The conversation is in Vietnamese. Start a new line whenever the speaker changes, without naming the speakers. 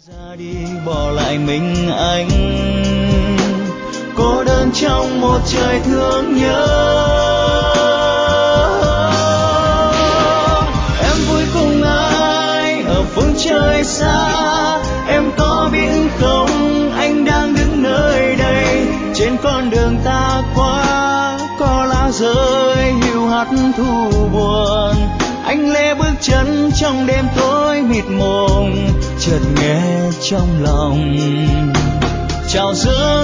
ra đi bỏ lại mình anh cô đơn trong một trời thương nhớ. Em vui cùng ai ở phương trời xa, em có biết không anh đang đứng nơi đây. Trên con đường ta qua có lá rơi hiu hắt thu buồn, anh lê bước chân trong đêm tối mịt mùng, chợt nghe trong lòng chào giữa